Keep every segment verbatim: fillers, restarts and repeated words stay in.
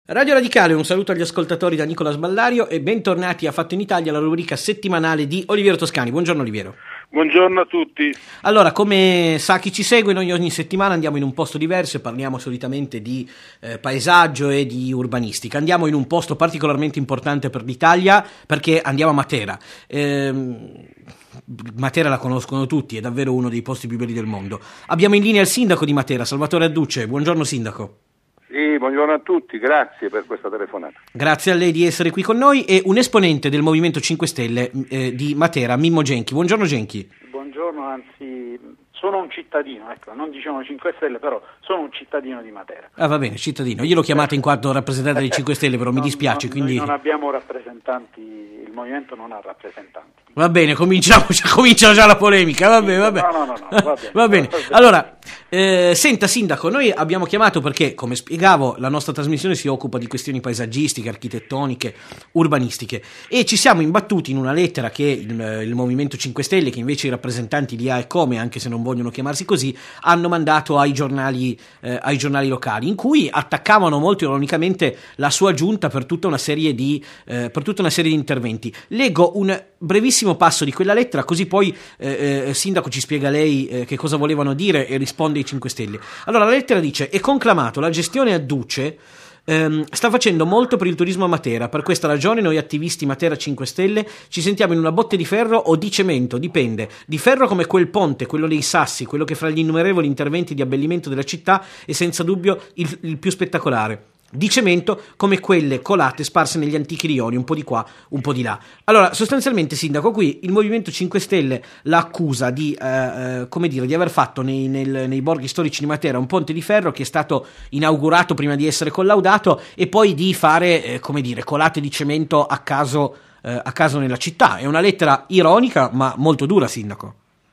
Radio Radicale, un saluto agli ascoltatori da Nicola Sballario e bentornati a Fatto in Italia, la rubrica settimanale di Oliviero Toscani. Buongiorno Oliviero. Buongiorno a tutti. Allora, come sa chi ci segue, noi ogni settimana andiamo in un posto diverso e parliamo solitamente di eh, paesaggio e di urbanistica. Andiamo in un posto particolarmente importante per l'Italia perché andiamo a Matera. Ehm... Matera la conoscono tutti, è davvero uno dei posti più belli del mondo. Abbiamo in linea il sindaco di Matera, Salvatore Adduce. Buongiorno sindaco. Sì, buongiorno a tutti, grazie per questa telefonata. Grazie a lei di essere qui con noi e un esponente del Movimento cinque Stelle eh, di Matera, Mimmo Genchi. Buongiorno Genchi. Buongiorno, anzi sono un cittadino, ecco, non diciamo cinque Stelle, però sono un cittadino di Matera. Ah, va bene, cittadino. Io l'ho chiamato in quanto rappresentante dei cinque Stelle, però non, mi dispiace. Non, quindi... Noi non abbiamo rappresentanti, il Movimento non ha rappresentanti. Va bene, cominciamo, comincia già la polemica, va bene, va bene. No, no, no, no va bene. Va bene. Allora, eh, senta sindaco, noi abbiamo chiamato perché, come spiegavo, la nostra trasmissione si occupa di questioni paesaggistiche, architettoniche, urbanistiche e ci siamo imbattuti in una lettera che il, il Movimento cinque Stelle, che invece i rappresentanti di A e Come, anche se non vogliono chiamarsi così, hanno mandato ai giornali, eh, ai giornali locali, in cui attaccavano molto ironicamente la sua giunta per tutta una serie di, eh, per tutta una serie di interventi. Leggo un brevissimo passo di quella lettera, così poi eh, eh, sindaco ci spiega lei eh, che cosa volevano dire e risponde ai cinque Stelle. Allora la lettera dice: è conclamato, la gestione Adduce ehm, sta facendo molto per il turismo a Matera, per questa ragione noi attivisti Matera cinque Stelle ci sentiamo in una botte di ferro o di cemento, dipende, di ferro come quel ponte, quello dei Sassi, quello che fra gli innumerevoli interventi di abbellimento della città è senza dubbio il, il più spettacolare, di cemento come quelle colate sparse negli antichi rioni, un po' di qua, un po' di là. Allora, sostanzialmente, sindaco, qui il Movimento cinque Stelle la accusa di, eh, come dire, di aver fatto nei, nel, nei borghi storici di Matera un ponte di ferro che è stato inaugurato prima di essere collaudato e poi di fare, eh, come dire, colate di cemento a caso, eh, a caso nella città. È una lettera ironica, ma molto dura, sindaco.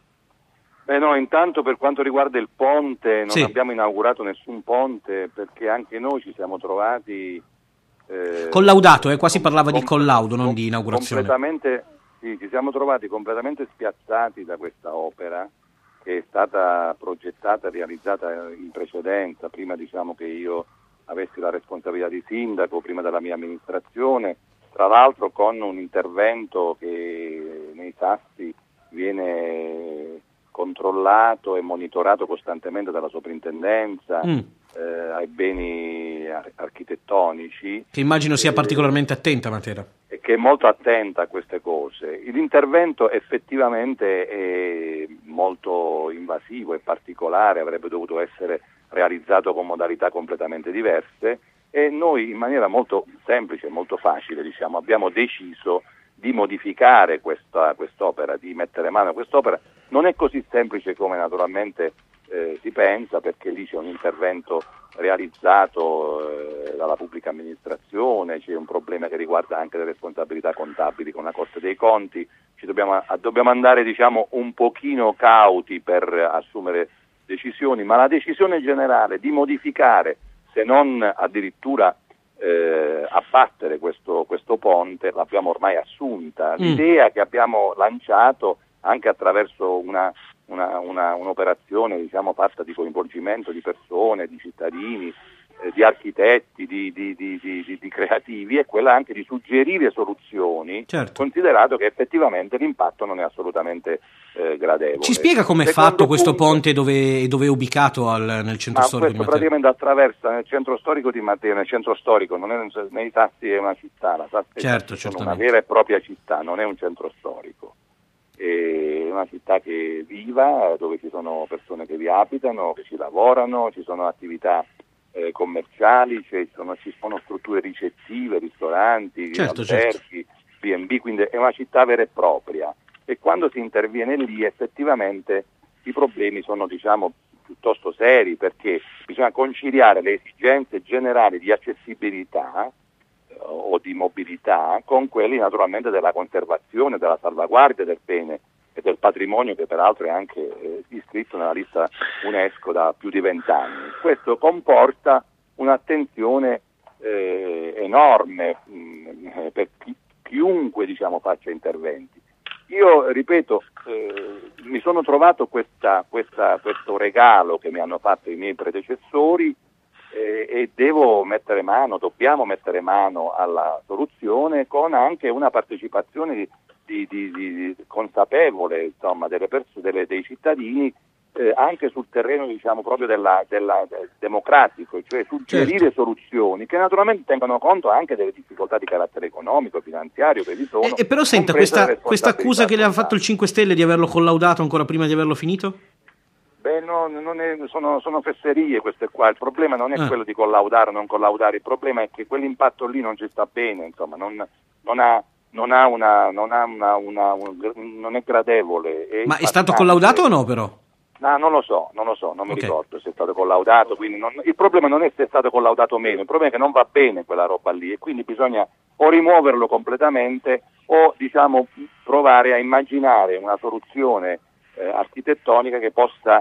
Beh no, intanto per quanto riguarda il ponte, non sì. abbiamo inaugurato nessun ponte perché anche noi ci siamo trovati... Eh, collaudato, eh, qua si parlava com- di collaudo, non com- di inaugurazione. Completamente, sì, ci siamo trovati completamente spiazzati da questa opera che è stata progettata e realizzata in precedenza, prima diciamo che io avessi la responsabilità di sindaco, prima della mia amministrazione, tra l'altro con un intervento che nei Sassi viene... controllato e monitorato costantemente dalla soprintendenza mm. eh, ai beni ar- architettonici. Che immagino sia eh, particolarmente attenta Matera. E che è molto attenta a queste cose. L'intervento effettivamente è molto invasivo e particolare, avrebbe dovuto essere realizzato con modalità completamente diverse e noi in maniera molto semplice, molto facile, diciamo, abbiamo deciso di modificare questa quest'opera, di mettere mano a quest'opera. Non è così semplice come naturalmente eh, si pensa, perché lì c'è un intervento realizzato eh, dalla pubblica amministrazione, c'è un problema che riguarda anche le responsabilità contabili con la Corte dei Conti, ci dobbiamo, a, dobbiamo andare diciamo un pochino cauti per assumere decisioni, ma la decisione generale di modificare, se non addirittura Eh, abbattere questo, questo ponte l'abbiamo ormai assunta. L'idea mm. che abbiamo lanciato anche attraverso una, una, una, un'operazione diciamo fatta di coinvolgimento di persone, di cittadini, eh, di architetti, di, di, di, di, di creativi, è quella anche di suggerire soluzioni, certo. considerato che effettivamente l'impatto non è assolutamente eh, gradevole. Ci spiega come è fatto questo punto, ponte, dove, dove è ubicato al, nel centro ma storico di Matera? Praticamente attraversa nel centro storico di Matera, nel centro storico, non è nei Sassi è una città, la Sassi certo, è una vera e propria città, non è un centro storico. È una città che è viva, dove ci sono persone che vi abitano, che ci lavorano, ci sono attività eh, commerciali, cioè ci, sono, ci sono strutture ricettive, ristoranti, certo, alberghi, certo. B and B, quindi è una città vera e propria. E quando si interviene lì effettivamente i problemi sono diciamo piuttosto seri, perché bisogna conciliare le esigenze generali di accessibilità eh, o di mobilità con quelli naturalmente della conservazione, della salvaguardia del bene e del patrimonio, che peraltro è anche eh, iscritto nella lista UNESCO da più di vent'anni. Questo comporta un'attenzione eh, enorme mh, per chi, chiunque diciamo faccia interventi. Io ripeto, eh, mi sono trovato questa, questa, questo regalo che mi hanno fatto i miei predecessori eh, e devo mettere mano, dobbiamo mettere mano alla soluzione con anche una partecipazione di, di, di, di consapevole, insomma, delle persone, delle, dei cittadini, eh, anche sul terreno, diciamo, proprio della, della, del democratico, cioè suggerire certo. soluzioni che naturalmente tengano conto anche delle difficoltà di carattere economico, finanziario che vi sono. E, e però senta, questa, questa accusa che le ha fatto il cinque Stelle di averlo collaudato ancora prima di averlo finito? Beh, no, non è, sono, sono fesserie queste qua, il problema non è ah. quello di collaudare o non collaudare, il problema è che quell'impatto lì non ci sta bene, insomma, non, non ha, non ha una, non ha una, una un, non è gradevole. È Ma è stato collaudato o no però? No, non lo so, non lo so, non mi okay. ricordo se è stato collaudato, quindi non, il problema non è se è stato collaudato o meno, il problema è che non va bene quella roba lì e quindi bisogna o rimuoverlo completamente o, diciamo, provare a immaginare una soluzione eh, architettonica che possa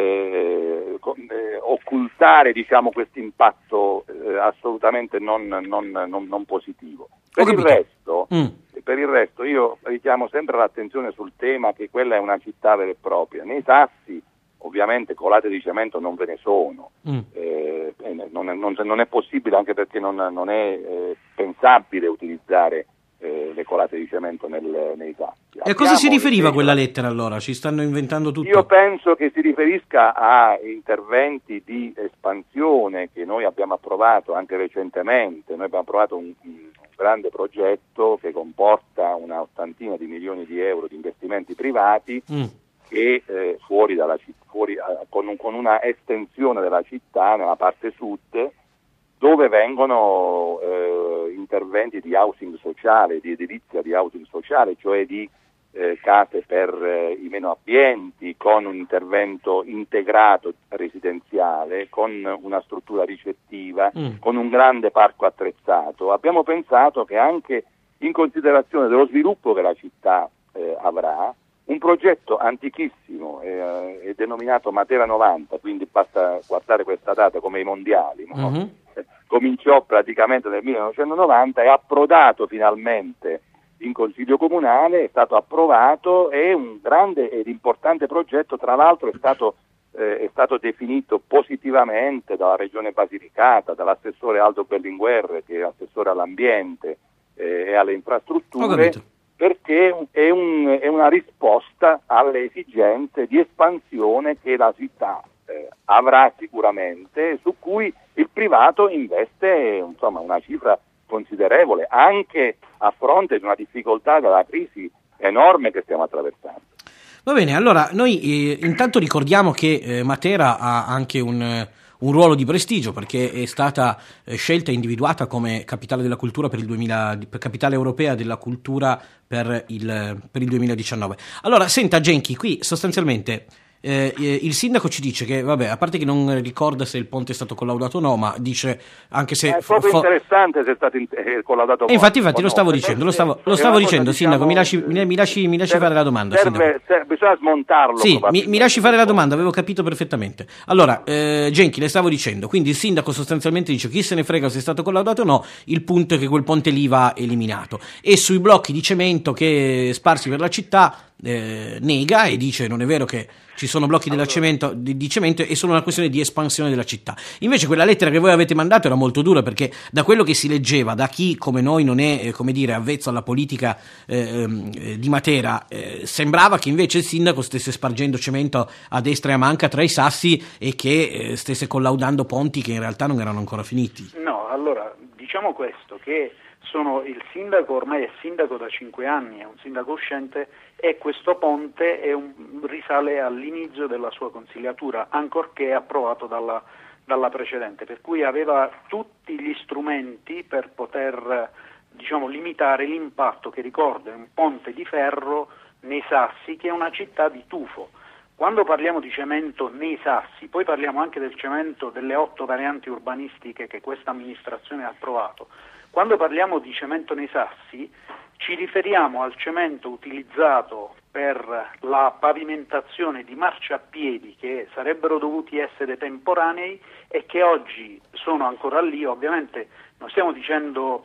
eh, eh, occultare, diciamo, questo impatto eh, assolutamente non, non, non, non positivo. Per il resto, mm. per il resto io richiamo sempre l'attenzione sul tema che quella è una città vera e propria. Nei Sassi ovviamente colate di cemento non ve ne sono, mm. eh, non, è, non, non è possibile, anche perché non, non è eh, pensabile utilizzare eh, le colate di cemento nel, nei Sassi. E a cosa si riferiva quella lettera allora? Ci stanno inventando tutto? Io penso che si riferisca a interventi di espansione che noi abbiamo approvato anche recentemente. Noi abbiamo approvato un, un grande progetto che comporta una ottantina di milioni di euro di investimenti privati mm. che eh, fuori dalla città, fuori, eh, con, un, con una estensione della città nella parte sud, dove vengono eh, interventi di housing sociale, di edilizia di housing sociale, cioè di eh, case per eh, i meno abbienti, con un intervento integrato residenziale, con una struttura ricettiva, mm. con un grande parco attrezzato. Abbiamo pensato che anche in considerazione dello sviluppo che la città eh, avrà, un progetto antichissimo, eh, è denominato Matera novanta, quindi basta guardare questa data come i mondiali, no? Mm-hmm. Cominciò praticamente nel millenovecentonovanta, è approdato finalmente in Consiglio Comunale, è stato approvato, è un grande ed importante progetto, tra l'altro è stato, eh, è stato definito positivamente dalla Regione Basilicata, dall'assessore Aldo Berlinguer, che è assessore all'ambiente eh, e alle infrastrutture, perché è, un, è una risposta alle esigenze di espansione che la città eh, avrà sicuramente, su cui il privato investe, insomma, una cifra considerevole, anche a fronte di una difficoltà della crisi enorme che stiamo attraversando. Va bene, allora noi eh, intanto ricordiamo che eh, Matera ha anche un, un ruolo di prestigio, perché è stata eh, scelta e individuata come capitale della cultura per il duemila, per capitale europea della cultura per il, per il duemiladiciannove. Allora, senta Genchi, qui sostanzialmente Eh, il sindaco ci dice che, vabbè, a parte che non ricorda se il ponte è stato collaudato o no, ma dice anche se... È proprio fo- interessante se è stato in- eh, collaudato o no. Infatti, infatti, lo stavo no, dicendo, lo stavo, lo stavo dicendo, diciamo, sindaco, mi lasci, mi, mi lasci, mi lasci serve, fare la domanda. Serve, serve, bisogna smontarlo. Sì, mi, mi lasci fare la domanda, avevo capito perfettamente. Allora, eh, Genchi, le stavo dicendo, quindi il sindaco sostanzialmente dice chi se ne frega se è stato collaudato o no, il punto è che quel ponte lì va eliminato. E sui blocchi di cemento che sparsi per la città eh, nega e dice non è vero che ci sono blocchi della cemento, di, di cemento, è solo una questione di espansione della città. Invece quella lettera che voi avete mandato era molto dura, perché da quello che si leggeva, da chi come noi non è, eh, come dire, avvezzo alla politica eh, eh, di Matera, eh, sembrava che invece il sindaco stesse spargendo cemento a destra e a manca tra i sassi e che eh, stesse collaudando ponti che in realtà non erano ancora finiti. No, allora, diciamo questo, che sono il sindaco, ormai è sindaco da cinque anni, è un sindaco uscente, e questo ponte è un, risale all'inizio della sua consigliatura, ancorché approvato dalla, dalla precedente, per cui aveva tutti gli strumenti per poter, diciamo, limitare l'impatto, che ricordo è un ponte di ferro nei Sassi, che è una città di tufo. Quando parliamo di cemento nei Sassi, poi parliamo anche del cemento delle otto varianti urbanistiche che questa amministrazione ha approvato. Quando parliamo di cemento nei Sassi, ci riferiamo al cemento utilizzato per la pavimentazione di marciapiedi che sarebbero dovuti essere temporanei e che oggi sono ancora lì. Ovviamente non stiamo dicendo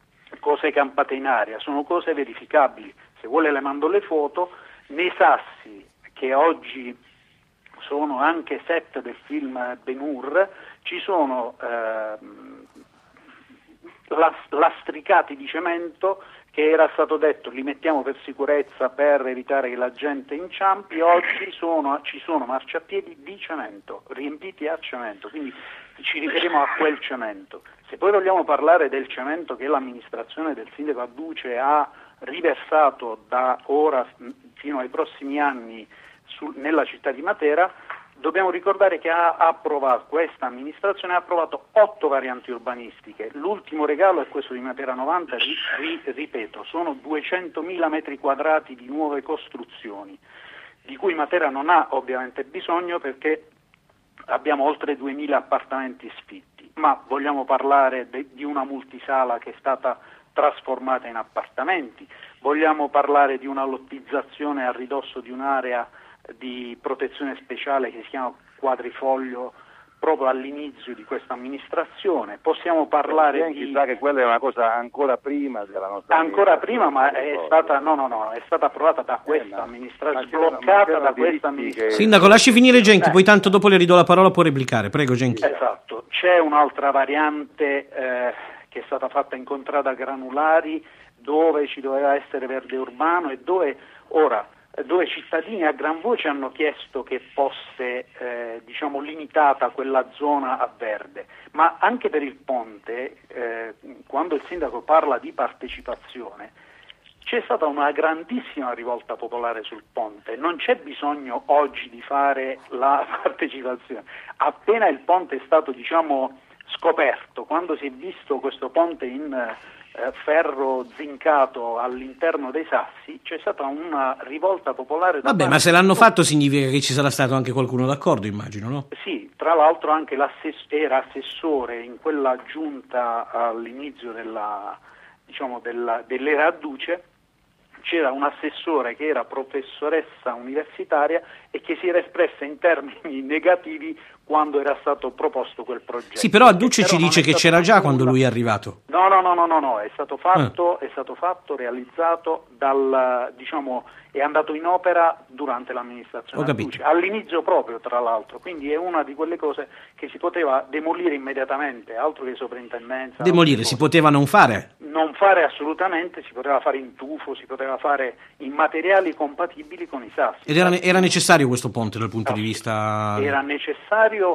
cose campate in aria, sono cose verificabili. Se vuole le mando le foto. Nei Sassi, che oggi sono anche set del film Ben-Hur, ci sono eh, lastricati di cemento che era stato detto li mettiamo per sicurezza per evitare che la gente inciampi, oggi sono, ci sono marciapiedi di cemento, riempiti a cemento, quindi ci riferiamo a quel cemento. Se poi vogliamo parlare del cemento che l'amministrazione del sindaco Adduce ha riversato da ora fino ai prossimi anni su, nella città di Matera, dobbiamo ricordare che ha approvato, questa amministrazione ha approvato otto varianti urbanistiche. L'ultimo regalo è questo di Matera novanta, ri, ri, ripeto, sono duecentomila metri quadrati di nuove costruzioni, di cui Matera non ha ovviamente bisogno perché abbiamo oltre duemila appartamenti sfitti, ma vogliamo parlare de, di una multisala che è stata trasformata in appartamenti, vogliamo parlare di una lottizzazione a ridosso di un'area di protezione speciale che si chiama Quadrifoglio proprio all'inizio di questa amministrazione, possiamo parlare di... di... sa che quella è una cosa ancora prima della nostra ancora prima, ma è stata no no no, è stata approvata da questa eh, amministrazione, bloccata da questa amministrazione. Che... Sindaco, lasci finire Genchi, eh. poi tanto dopo le ridò la parola, può replicare, prego Genchi. Esatto, c'è un'altra variante eh, che è stata fatta in contrada Granulari, dove ci doveva essere verde urbano e dove ora dove cittadini a gran voce hanno chiesto che fosse eh, diciamo limitata quella zona a verde, ma anche per il ponte eh, quando il sindaco parla di partecipazione c'è stata una grandissima rivolta popolare sul ponte, non c'è bisogno oggi di fare la partecipazione, appena il ponte è stato diciamo scoperto, quando si è visto questo ponte in eh, ferro zincato all'interno dei sassi, c'è stata una rivolta popolare. Da Vabbè, ma se l'hanno fatto significa che ci sarà stato anche qualcuno d'accordo, immagino, no? Sì, tra l'altro anche l'assess- era assessore in quella giunta all'inizio della, diciamo, della, dell'era Adduce, c'era un assessore che era professoressa universitaria e che si era espressa in termini negativi quando era stato proposto quel progetto. Sì, però Adduce ci dice che c'era già quando lui è arrivato. No, no, no, no, no, no. è stato fatto, eh. è stato fatto, realizzato dal, diciamo, è andato in opera durante l'amministrazione Adduce, all'inizio proprio tra l'altro, quindi è una di quelle cose che si poteva demolire immediatamente, altro che sovrintendenza. Demolire, si poteva non fare? Non fare assolutamente, si poteva fare in tufo, si poteva fare in materiali compatibili con i sassi. Ed era, era necessario questo ponte dal punto di vista... Era necessario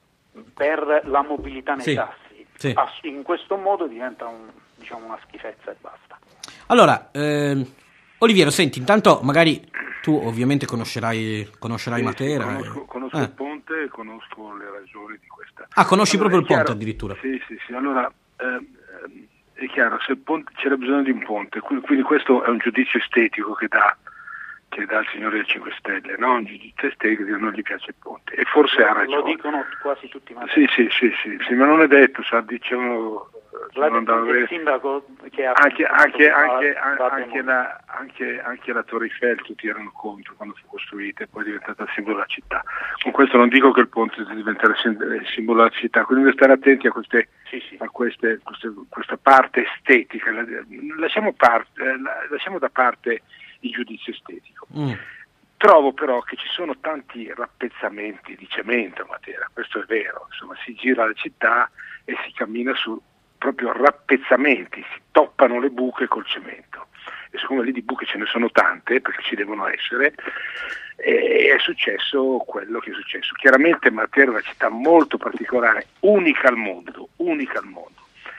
per la mobilità nei sì, sassi. Sì. In questo modo diventa un, diciamo, una schifezza e basta. Allora, eh, Oliviero, senti, intanto magari tu ovviamente conoscerai, conoscerai sì, Matera. Sì, conosco, e... conosco eh. il ponte e conosco le ragioni di questa. Ah, conosci allora, proprio il ponte chiaro, addirittura? Sì, sì, sì. Allora, eh, è chiaro, se il ponte, c'era bisogno di un ponte, quindi questo è un giudizio estetico che dà, che dà il Signore dei cinque Stelle, no? Un giudizio estetico che non gli piace il ponte, e forse lo, ha ragione. Lo dicono quasi tutti i sì, sì, sì, sì, sì, ma non è detto, sa, diciamo... La, il, il sindaco che ha anche, anche, anche, anche, la, anche, anche la Torre Eiffel tutti erano contro quando fu costruita e poi è diventata simbolo della città. Con questo non dico che il ponte deve diventare simbolo della città, quindi bisogna stare attenti a, queste, sì, sì. a queste, queste, questa parte estetica. Lasciamo, parte, lasciamo da parte il giudizio estetico. Mm. Trovo però che ci sono tanti rappezzamenti di cemento a Matera, questo è vero, insomma si gira la città e si cammina su proprio rappezzamenti, si toppano le buche col cemento, e siccome lì di buche ce ne sono tante, perché ci devono essere, e è successo quello che è successo. Chiaramente Matera è una città molto particolare, unica al mondo, unica al mondo,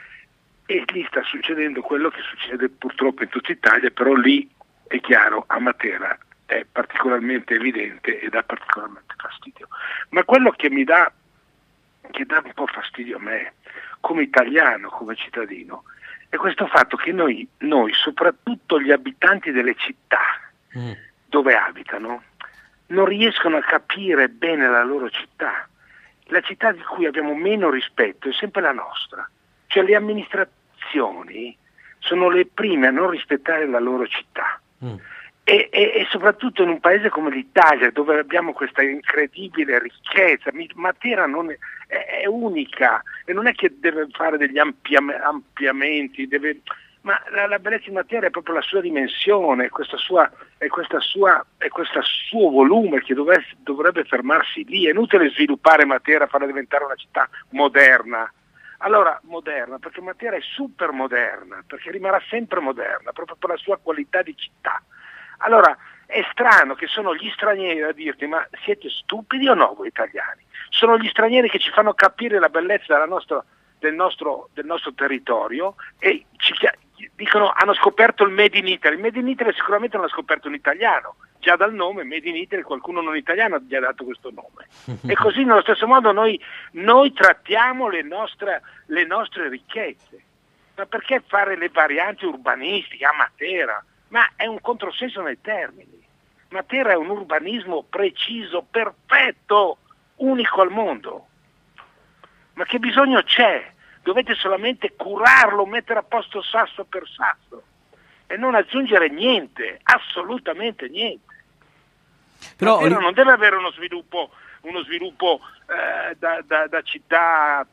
e lì sta succedendo quello che succede purtroppo in tutta Italia, però lì è chiaro, a Matera è particolarmente evidente e dà particolarmente fastidio. Ma quello che mi dà, che dà un po' fastidio a me, come italiano, come cittadino, è questo fatto che noi, noi soprattutto gli abitanti delle città mm. dove abitano, non riescono a capire bene la loro città. La città di cui abbiamo meno rispetto è sempre la nostra. Cioè le amministrazioni sono le prime a non rispettare la loro città. Mm. E, e, e soprattutto in un paese come l'Italia, dove abbiamo questa incredibile ricchezza, Matera non è, è, è unica, e non è che deve fare degli ampiam, ampliamenti, deve, ma la, la bellezza di Matera è proprio la sua dimensione, questa sua, è questa sua, è questo suo volume che dovrebbe, dovrebbe fermarsi lì. È inutile sviluppare Matera, farla diventare una città moderna. Allora, moderna, perché Matera è super moderna, perché rimarrà sempre moderna, proprio per la sua qualità di città. Allora, è strano che sono gli stranieri a dirti, ma siete stupidi o no voi italiani? Sono gli stranieri che ci fanno capire la bellezza della nostra, del, nostro, del nostro territorio e ci dicono hanno scoperto il Made in Italy. Il Made in Italy sicuramente non l'ha scoperto un italiano, già dal nome Made in Italy qualcuno non italiano gli ha dato questo nome. E così nello stesso modo noi, noi trattiamo le nostre, le nostre ricchezze. Ma perché fare le varianti urbanistiche a Matera? Ma è un controsenso nei termini. Matera è un urbanismo preciso, perfetto, unico al mondo. Ma che bisogno c'è? Dovete solamente curarlo, mettere a posto sasso per sasso e non aggiungere niente, assolutamente niente. Però Matera non deve avere uno sviluppo, uno sviluppo eh, da, da, da città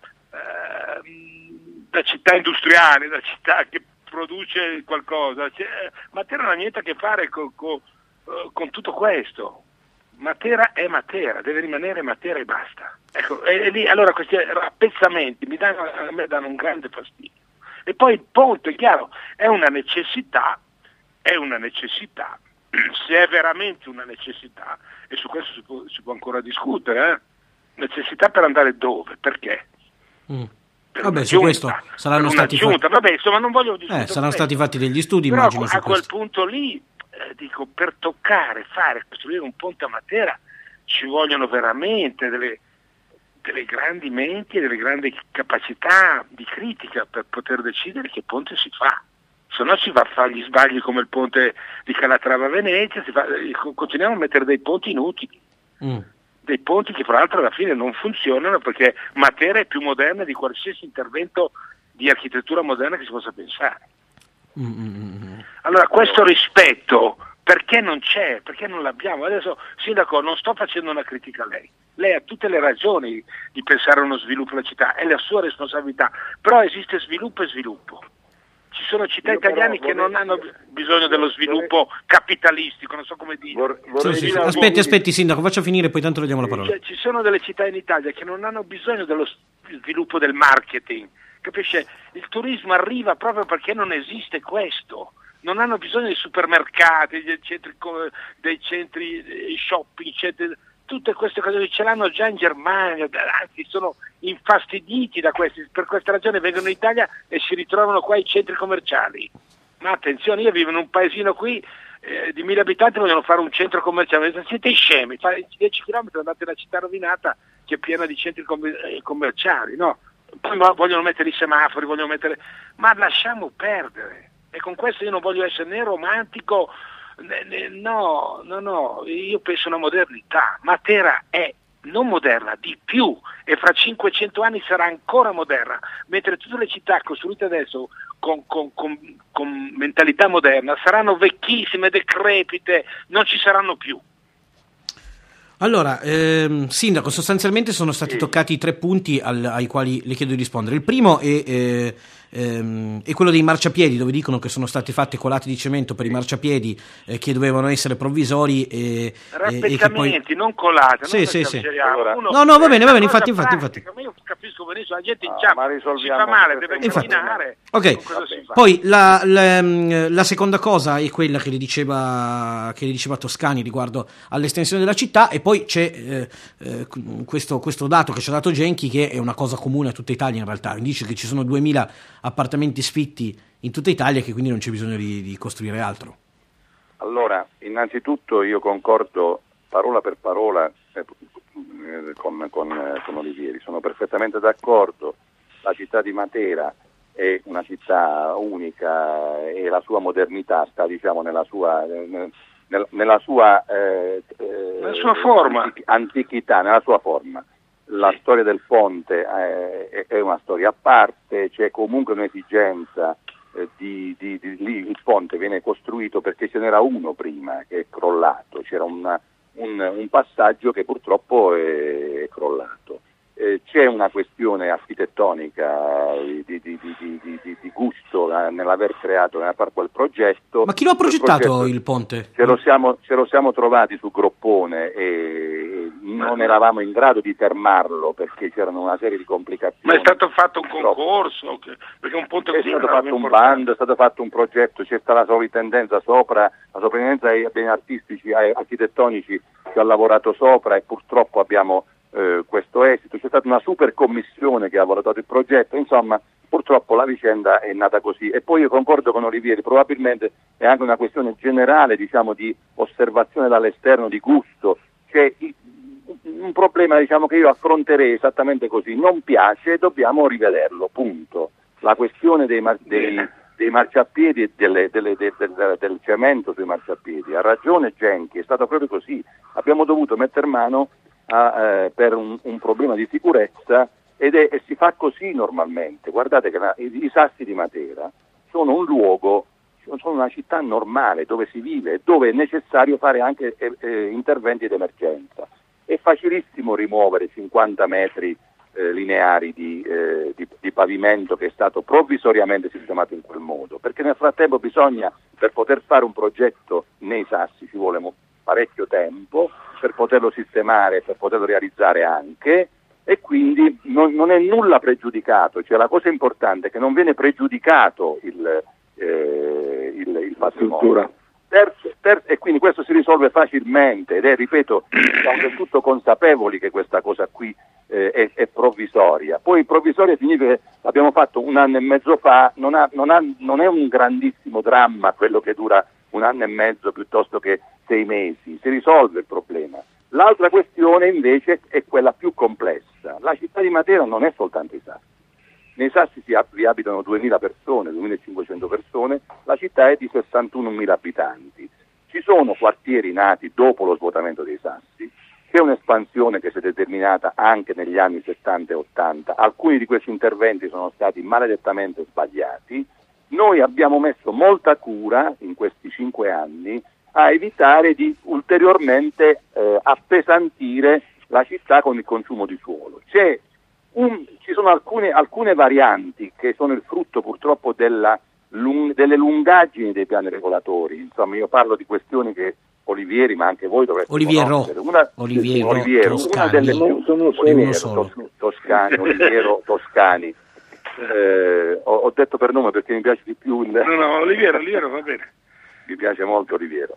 eh, da città industriale, da città che produce qualcosa. Cioè, Matera non ha niente a che fare con, con, con tutto questo. Matera è Matera, deve rimanere Matera e basta. Ecco, e, e lì allora questi rappezzamenti mi danno, a me danno un grande fastidio. E poi il ponte, è chiaro, è una necessità, è una necessità, se è veramente una necessità, e su questo si può, si può ancora discutere, eh? Necessità per andare dove? Perché? Mm. Vabbè, su questo saranno stati giunta. Fatti... Vabbè, insomma, non voglio discutere. Eh, saranno stati fatti degli studi, però immagino. a su quel questo. punto lì, eh, dico, per toccare, fare, costruire un ponte a Matera ci vogliono veramente delle, delle grandi menti e delle grandi capacità di critica per poter decidere che ponte si fa. Se no si va a fare gli sbagli come il ponte di Calatrava a Venezia, si fa, continuiamo a mettere dei ponti inutili. Mm. Dei ponti che fra l'altro alla fine non funzionano perché Matera è più moderna di qualsiasi intervento di architettura moderna che si possa pensare. Mm-hmm. Allora questo rispetto perché non c'è? Perché non l'abbiamo? Adesso, Sindaco, non sto facendo una critica a lei. Lei ha tutte le ragioni di pensare a uno sviluppo della città, è la sua responsabilità, però esiste sviluppo e sviluppo. Ci sono città Io italiane che non hanno bisogno dello sviluppo vorrei... capitalistico, non so come dire. Vor, sì, sì, sì. Aspetti, aspetti, Sindaco, faccia finire, poi tanto le diamo la parola. Cioè, ci sono delle città in Italia che non hanno bisogno dello sviluppo del marketing, capisce? Il turismo arriva proprio perché non esiste questo. Non hanno bisogno dei supermercati, dei centri, dei centri shopping, centri, tutte queste cose ce l'hanno già in Germania, anzi sono infastiditi da questi, per questa ragione vengono in Italia e si ritrovano qua i centri commerciali. Ma attenzione, io vivo in un paesino qui eh, di mille abitanti, vogliono fare un centro commerciale, siete scemi, fare dieci chilometri andate in una città rovinata che è piena di centri commerciali, no? Poi vogliono mettere i semafori, vogliono mettere, ma lasciamo perdere. E con questo io non voglio essere né romantico, né, né, no, no, no, io penso a una modernità. Matera è non moderna, di più, e fra cinquecento anni sarà ancora moderna, mentre tutte le città costruite adesso con, con, con, con mentalità moderna saranno vecchissime, decrepite, non ci saranno più. Allora, ehm, Sindaco, sostanzialmente sono stati sì. toccati i tre punti al, ai quali le chiedo di rispondere. Il primo è, eh, ehm, è quello dei marciapiedi, dove dicono che sono state fatte colate di cemento per i marciapiedi eh, che dovevano essere provvisori e, rappezzamenti, e che poi... non colate. Sì, non sì, sì. Allora, no, no, va bene, va bene, infatti, infatti, infatti. Ma io capisco benissimo, la gente inciampa, ah, si fa male, deve camminare. Ok, poi la, la, la seconda cosa è quella che le diceva, che le diceva Toscani riguardo all'estensione della città, e poi c'è eh, eh, questo, questo dato che ci ha dato Genchi, che è una cosa comune a tutta Italia in realtà, dice che ci sono duemila appartamenti sfitti in tutta Italia e che quindi non c'è bisogno di, di costruire altro. Allora, innanzitutto io concordo parola per parola eh, con, con, con Olivieri, sono perfettamente d'accordo, la città di Matera è una città unica e la sua modernità sta, diciamo, nella sua... Nel, nella sua, eh, nella sua forma, antichità, nella sua forma. La storia del ponte eh, è una storia a parte, c'è comunque un'esigenza eh, di, di, di, di il ponte viene costruito perché ce n'era uno prima che è crollato, c'era una, un, un passaggio che purtroppo è, è crollato. Eh, c'è una questione architettonica di, di, di, di, di, di gusto, da, nell'aver creato, nell'aver fatto quel progetto. Ma chi lo ha progettato progetto, il ponte? Ce lo, siamo, ce lo siamo trovati su Groppone e non eravamo in grado di fermarlo perché c'erano una serie di complicazioni. Ma è stato fatto un concorso? Perché un ponte è stato fatto un bando, è stato fatto un progetto, c'è stata la sovrintendenza sopra, la sovrintendenza ai beni artistici, ai architettonici che ha lavorato sopra e purtroppo abbiamo eh, questo esito. C'è stata una super commissione che ha valutato il progetto, insomma purtroppo la vicenda è nata così. E poi io concordo con Olivieri, probabilmente è anche una questione generale, diciamo, di osservazione dall'esterno, di gusto. C'è un problema, diciamo, che io affronterei esattamente così: non piace, dobbiamo rivederlo, punto. La questione dei, mar- dei, dei marciapiedi e delle, delle, de, de, de, del cemento sui marciapiedi, ha ragione Genchi, è stato proprio così. Abbiamo dovuto mettere mano a, eh, per un, un problema di sicurezza ed è, e si fa così normalmente. Guardate che la, i, i Sassi di Matera sono un luogo, sono una città normale dove si vive e dove è necessario fare anche eh, eh, interventi d'emergenza. È facilissimo rimuovere cinquanta metri Eh, lineari di, eh, di, di pavimento che è stato provvisoriamente sistemato in quel modo, perché nel frattempo bisogna, per poter fare un progetto nei Sassi ci vuole mo- parecchio tempo per poterlo sistemare, per poterlo realizzare anche, e quindi non, non è nulla pregiudicato, cioè la cosa importante è che non viene pregiudicato il, eh, il, il patrimonio. Terzo, terzo, e quindi questo si risolve facilmente ed è, ripeto, siamo del tutto consapevoli che questa cosa qui eh, è, è provvisoria. Poi provvisoria significa che l'abbiamo fatto un anno e mezzo fa, non, ha, non, ha, non è un grandissimo dramma quello che dura un anno e mezzo piuttosto che sei mesi, si risolve il problema. L'altra questione invece è quella più complessa. La città di Matera non è soltanto i Sassi. Nei Sassi si vi abitano duemila persone, duemilacinquecento persone, la città è di sessantunomila abitanti. Ci sono quartieri nati dopo lo svuotamento dei Sassi, c'è un'espansione che si è determinata anche negli anni settanta e ottanta, alcuni di questi interventi sono stati maledettamente sbagliati. Noi abbiamo messo molta cura in questi cinque anni a evitare di ulteriormente eh, appesantire la città con il consumo di suolo. C'è Un, ci sono alcune, alcune varianti che sono il frutto purtroppo della, lung, delle lungaggini dei piani regolatori. Insomma, io parlo di questioni che Olivieri, ma anche voi dovreste Oliviero, conoscere. Una, Oliviero, Oliviero Toscani, una delle no, sono Oliviero, tos, Toscani, Oliviero, Toscani. Eh, ho, ho detto per nome perché mi piace di più il... No, no, Oliviero, Oliviero va bene. Mi piace molto Oliviero.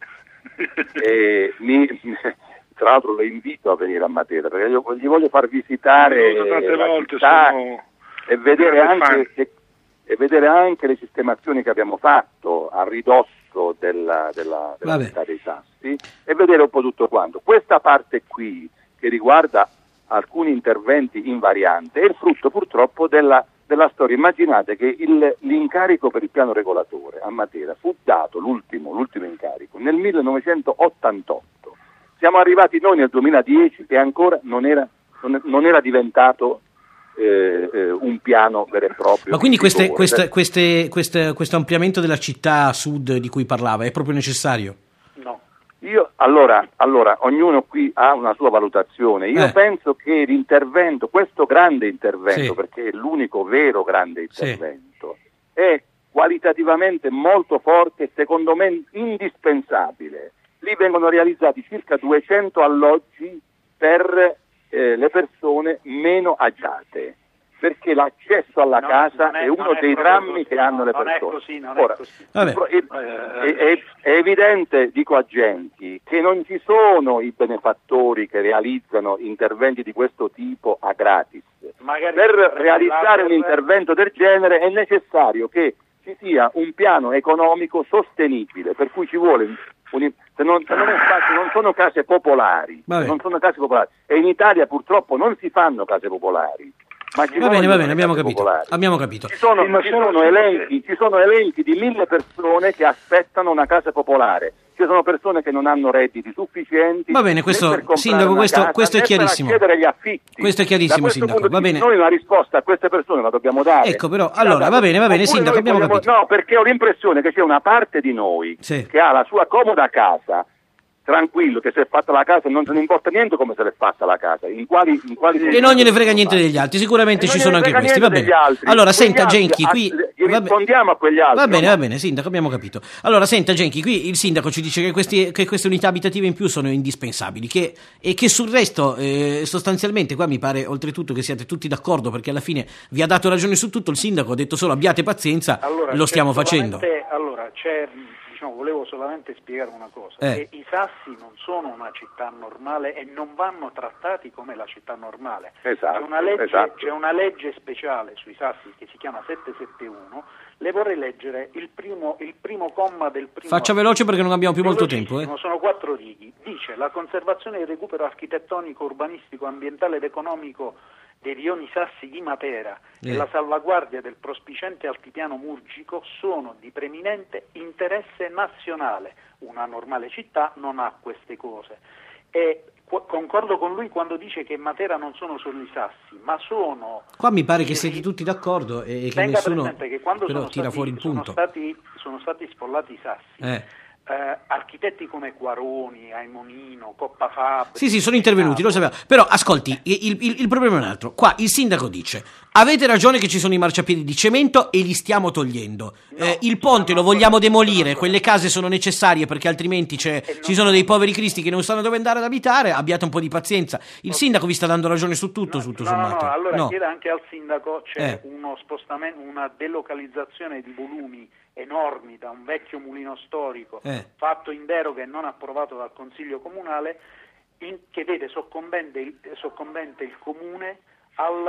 e mi... Tra l'altro lo invito a venire a Matera perché io, gli voglio far visitare tante la volte, città sono... e, vedere anche, e, e vedere anche le sistemazioni che abbiamo fatto a ridosso della, della, della città dei Sassi e vedere un po' tutto quanto. Questa parte qui che riguarda alcuni interventi in variante è il frutto purtroppo della, della storia. Immaginate che il, l'incarico per il piano regolatore a Matera fu dato, l'ultimo, l'ultimo incarico, nel millenovecentottantotto. Siamo arrivati noi nel duemiladieci e ancora non era, non era diventato eh, eh, un piano vero e proprio. Ma quindi queste, queste, queste, queste, questo ampliamento della città a sud di cui parlava è proprio necessario? No. Io, allora, allora, ognuno qui ha una sua valutazione. Io eh. penso che l'intervento, questo grande intervento, sì. perché è l'unico vero grande intervento, sì. è qualitativamente molto forte e secondo me indispensabile. Lì vengono realizzati circa duecento alloggi per eh, le persone meno agiate, perché l'accesso alla no, casa è, è uno dei drammi così, che hanno le persone. Non è così, non Ora, è così. È, è, è evidente, dico a Genchi, che non ci sono i benefattori che realizzano interventi di questo tipo a gratis. Magari per realizzare un intervento del genere è necessario che ci sia un piano economico sostenibile, per cui ci vuole un, se, non, se non, è spazio, non sono case popolari, non sono case popolari, e in Italia purtroppo non si fanno case popolari. Ma ci va bene, va bene, abbiamo capito, abbiamo capito. Ci sono, ci, sono elenchi, ci sono elenchi di mille persone che aspettano una casa popolare. Ci sono persone che non hanno redditi sufficienti. Va bene, questo sindaco, questo, casa, questo è chiarissimo. Chiedere gli affitti. Questo è chiarissimo, sindaco. Va bene. Noi una risposta a queste persone la dobbiamo dare. Ecco, però, allora, va bene, va bene, sindaco, abbiamo vogliamo, capito. No, perché ho l'impressione che c'è una parte di noi sì. che ha la sua comoda casa tranquillo, che si è fatta la casa e non se ne importa niente come se l'è fatta la casa, in quali, in quali e non gliene frega niente degli altri, sicuramente ci sono anche questi, va bene. Allora senta Genchi, qui rispondiamo a quegli altri. Va bene, va bene, sindaco, abbiamo capito. Allora senta Genchi, qui il sindaco ci dice che, questi, che queste unità abitative in più sono indispensabili, che, e che sul resto eh, sostanzialmente qua mi pare oltretutto che siate tutti d'accordo, perché alla fine vi ha dato ragione su tutto, il sindaco ha detto solo abbiate pazienza, allora, lo stiamo facendo. Allora c'è, diciamo, volevo solamente spiegare una cosa, eh. che i Sassi non sono una città normale e non vanno trattati come la città normale. Esatto, c'è, una legge, esatto. c'è una legge speciale sui Sassi che si chiama settecentosettantuno, le vorrei leggere il primo, il primo comma del primo... Faccia veloce perché non abbiamo più molto tempo. Eh. Sono quattro righe. Dice: la conservazione e il recupero architettonico, urbanistico, ambientale ed economico dei rioni Sassi di Matera eh. e la salvaguardia del prospicente altipiano murgico sono di preminente interesse nazionale. Una normale città non ha queste cose. E qu- concordo con lui quando dice che Matera non sono solo i Sassi, ma sono... Qua mi pare che siete tutti d'accordo e che nessuno che quando però sono tira stati, fuori il punto. Sono stati, sono stati sfollati i Sassi. Eh. Eh, architetti come Quaroni, Aimonino, Coppa Fabri. Sì, sì, sono intervenuti, lo sappiamo. Però ascolti, il, il, il problema è un altro. Qua il sindaco dice: avete ragione che ci sono i marciapiedi di cemento e li stiamo togliendo. No, eh, il ponte lo vogliamo demolire, quelle case sono necessarie perché altrimenti c'è, non... ci sono dei poveri cristi che non sanno dove andare ad abitare. Abbiate un po' di pazienza. Il sindaco vi sta dando ragione su tutto, no, tutto no, sommato. No, allora no. chieda anche al sindaco, c'è eh. uno spostamento, una delocalizzazione di volumi enormi da un vecchio mulino storico eh. fatto in deroga e non approvato dal Consiglio Comunale, in, che vede soccombente il, soccombente il Comune al,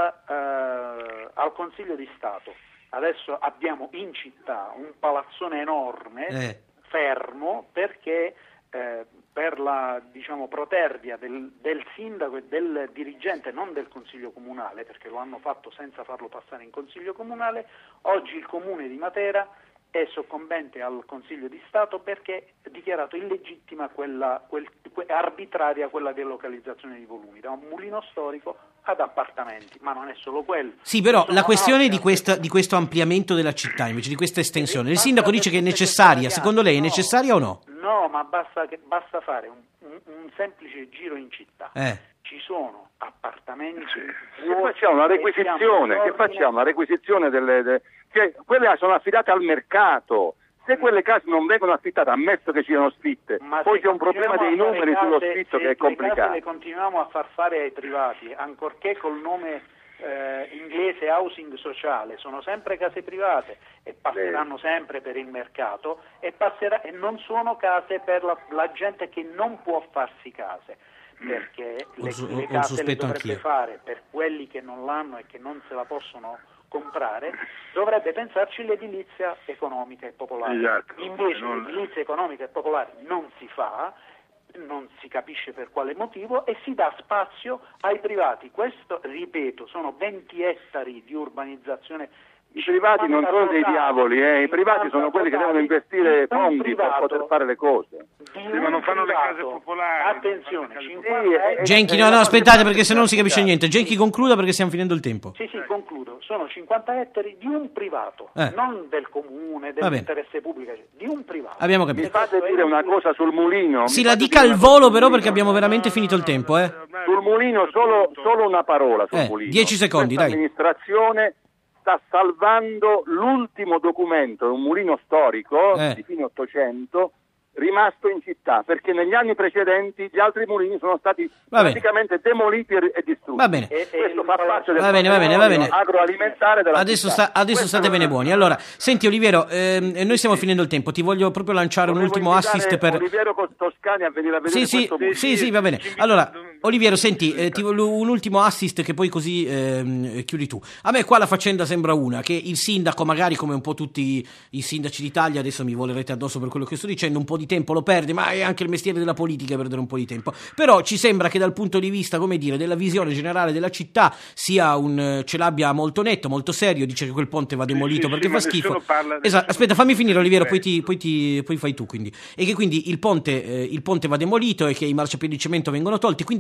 eh, al Consiglio di Stato. Adesso abbiamo in città un palazzone enorme eh. fermo perché eh, per la, diciamo, protervia del, del sindaco e del dirigente, non del Consiglio Comunale, perché lo hanno fatto senza farlo passare in Consiglio Comunale, oggi il Comune di Matera è soccombente al Consiglio di Stato perché è dichiarato illegittima quella, quel, que, arbitraria quella delocalizzazione di volumi da un mulino storico ad appartamenti, ma non è solo quello. Sì, però Sono la questione altre... di, questa, di questo ampliamento della città, invece di questa estensione, il sindaco dice che è necessaria, secondo lei è necessaria o no? No, ma basta, che, basta fare un, un, un semplice giro in città. Eh. Ci sono appartamenti. Che facciamo una requisizione? Che facciamo? La requisizione delle, de, che quelle sono affidate al mercato. Se quelle case non vengono affittate, ammesso che siano sfitte, ma poi c'è un problema dei numeri case, sullo sfitto che è complicato. Le case le continuiamo a far fare ai privati, ancorché col nome eh, inglese housing sociale, sono sempre case private e passeranno sì. sempre per il mercato e, passerà, e non sono case per la, la gente che non può farsi case. Perché le, su, le case le dovrebbe anch'io. fare per quelli che non l'hanno e che non se la possono comprare, dovrebbe pensarci l'edilizia economica e popolare. Esatto. Invece non... l'edilizia economica e popolare non si fa, non si capisce per quale motivo, e si dà spazio ai privati. Questo, ripeto, sono venti ettari di urbanizzazione. I privati non sono dei diavoli, eh. I privati sono quelli che devono investire fondi per poter fare le cose. Sì, ma non fanno le case popolari. Attenzione, case cinquanta... Genchi, no, no, aspettate perché se no non si capisce niente. Genchi, concluda perché stiamo finendo il tempo. Sì, sì, concludo. Sono cinquanta ettari di un privato, eh. non del comune, dell'interesse pubblico, di un privato. Abbiamo capito. Mi fate dire una cosa sul mulino? Sì, la dica al volo però perché abbiamo veramente finito il tempo, eh. Sul mulino solo, solo una parola sul eh, mulino. Dieci secondi, Questa dai. L'amministrazione sta salvando l'ultimo documento, un mulino storico eh. di fine Ottocento, rimasto in città, perché negli anni precedenti gli altri mulini sono stati va praticamente bene. demoliti e, e distrutti. Va bene. E, questo fa parte del va bene, va bene, va bene. agroalimentare della adesso città. Sta, adesso state bene buoni. Allora, senti Oliviero, ehm, noi stiamo finendo il tempo, ti voglio proprio lanciare Volevo un ultimo assist per... Oliviero Toscani a venire a vedere sì, questo sì, sì, sì, va bene. Allora, Oliviero, senti, eh, ti voglio un ultimo assist che poi così ehm, chiudi tu. A me qua la faccenda sembra una, che il sindaco, magari come un po' tutti i sindaci d'Italia, adesso mi volerete addosso per quello che sto dicendo, un po' di tempo lo perde, ma è anche il mestiere della politica perdere un po' di tempo. Però ci sembra che dal punto di vista, come dire, della visione generale della città sia un ce l'abbia molto netto, molto serio, dice che quel ponte va demolito sì, perché sì, fa sì, schifo. Parla, esatto, aspetta, fammi finire Oliviero, poi ti, poi ti poi fai tu, quindi. E che quindi il ponte eh, il ponte va demolito e che i marciapiedi di cemento vengono tolti, quindi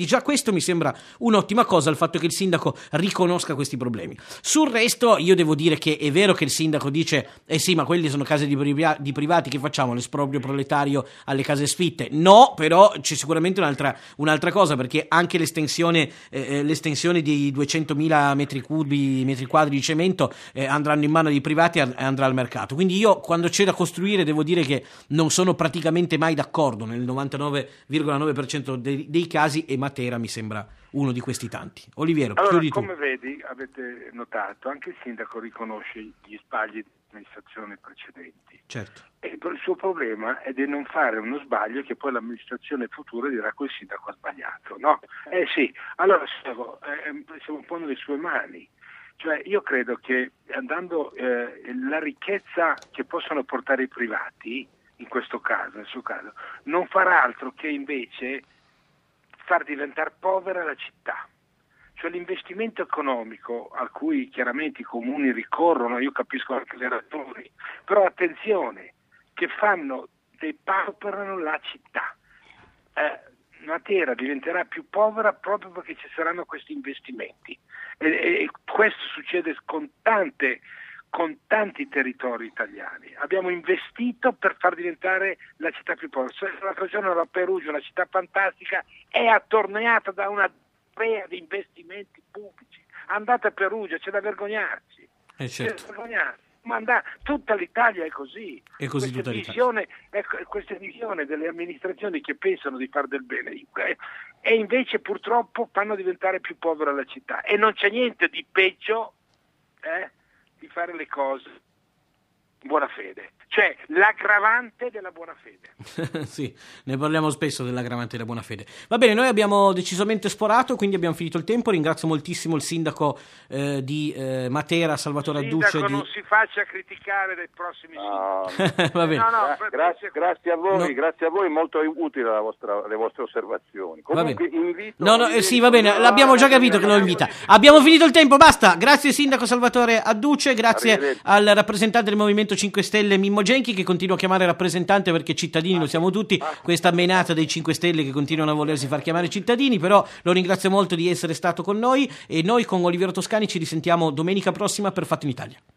già questo mi sembra un'ottima cosa, il fatto che il sindaco riconosca questi problemi. Sul resto io devo dire che è vero che il sindaco dice eh sì, ma quelli sono case di, priva- di privati, che facciamo, l'esproprio proletario alle case sfitte? No, però c'è sicuramente un'altra, un'altra cosa, perché anche l'estensione, eh, l'estensione di duecentomila metri cubi, metri quadri di cemento eh, andranno in mano ai privati e andrà al mercato. Quindi io, quando c'è da costruire, devo dire che non sono praticamente mai d'accordo nel novantanove virgola nove per cento dei, dei casi, e Matera mi sembra uno di questi tanti. Oliviero, allora, chiudi tu. Come vedi, avete notato, anche il sindaco riconosce gli sbagli di amministrazioni precedenti. Certo. E il suo problema è di non fare uno sbaglio che poi l'amministrazione futura dirà quel sindaco ha sbagliato, no? Eh sì, allora siamo, eh, siamo un po' nelle sue mani. Cioè io credo che andando eh, la ricchezza che possono portare i privati, in questo caso, nel suo caso, non farà altro che invece far diventare povera la città. Cioè l'investimento economico a cui chiaramente i comuni ricorrono, io capisco anche le ragioni, però attenzione, che fanno, depauperano la città. Eh, Matera diventerà più povera proprio perché ci saranno questi investimenti e, e questo succede con tante con tanti territori italiani. Abbiamo investito per far diventare la città più povera. L'altro giorno ero a Perugia, una città fantastica, è attorniata da una marea di investimenti pubblici. Andate a Perugia, c'è da vergognarsi. Eh certo. C'è da vergognarsi. Ma andà, tutta l'Italia è così. È così questa tutta visione, ecco, questa visione delle amministrazioni che pensano di fare del bene e invece purtroppo fanno diventare più povera la città. E non c'è niente di peggio eh, di fare le cose in buona fede. Cioè l'aggravante della buona fede. Sì, ne parliamo spesso dell'aggravante della buona fede. Va bene, noi abbiamo decisamente sporato, quindi abbiamo finito il tempo. Ringrazio moltissimo il sindaco eh, di eh, Matera, Salvatore Adduce. Sindaco di... non si faccia criticare dai prossimi no. Va bene. No, no, Gra- grazie, grazie a voi, no. grazie a voi, molto utile la vostra, le vostre osservazioni. Comunque invito No, no, eh, sì, va bene, l'abbiamo già capito che lo invita. Abbiamo finito il tempo, basta. Grazie sindaco Salvatore Adduce, grazie al rappresentante del Movimento cinque Stelle Mimmo Genchi, che continua a chiamare rappresentante perché cittadini lo siamo tutti, questa menata dei cinque Stelle che continuano a volersi far chiamare cittadini, però lo ringrazio molto di essere stato con noi e noi con Oliviero Toscani ci risentiamo domenica prossima per Fatto in Italia.